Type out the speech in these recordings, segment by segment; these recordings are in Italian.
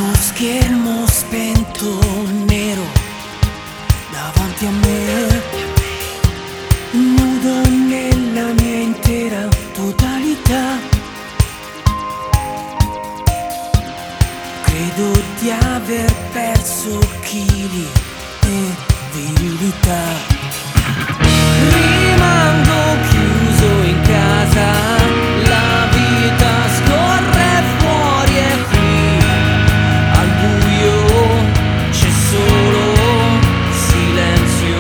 Lo schermo spento nero davanti a me, nudo nella mia intera totalità. Credo di aver perso chili e virilità. Rimango chiuso in casa, la vita scorre fuori e qui al buio c'è solo silenzio.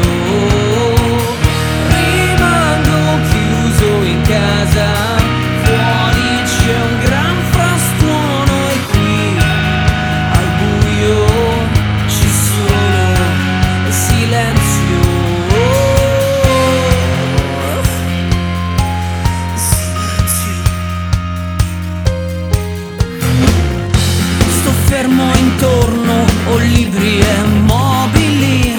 Rimango chiuso in casa, fuori c'è un gran frastuono e qui al buio c'è solo silenzio. Fermo intorno, ho libri e mobili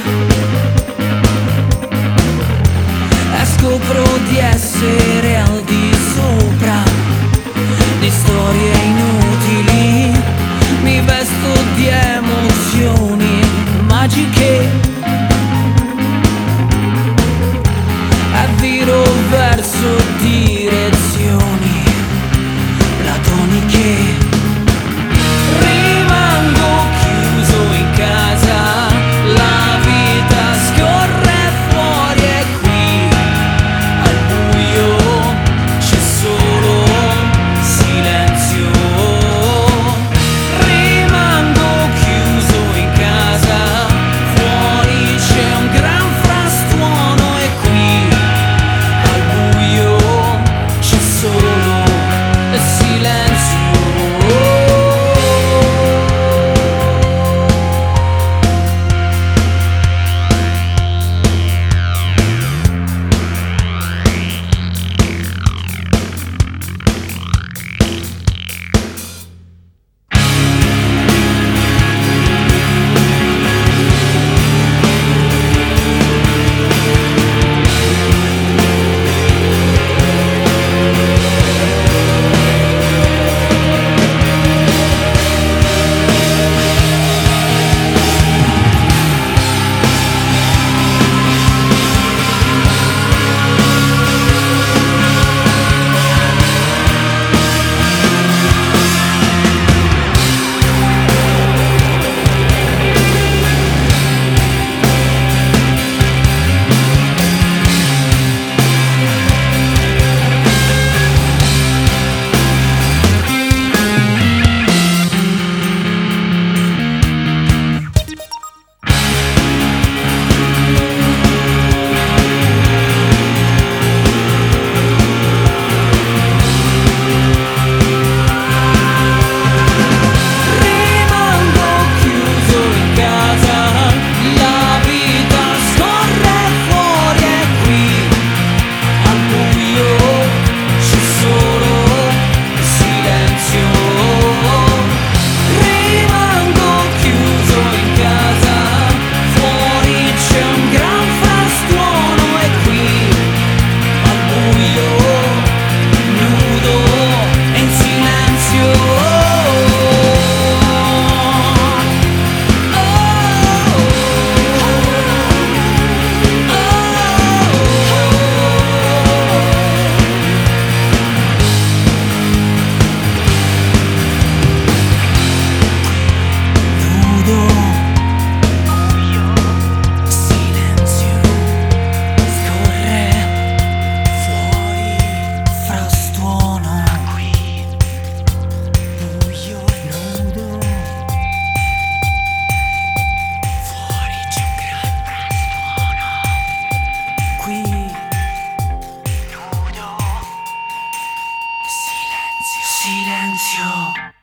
e scopro di essere al di sopra di storie inutili. Mi vesto di emozioni magiche e viro verso direzioni platoniche. Silenzio.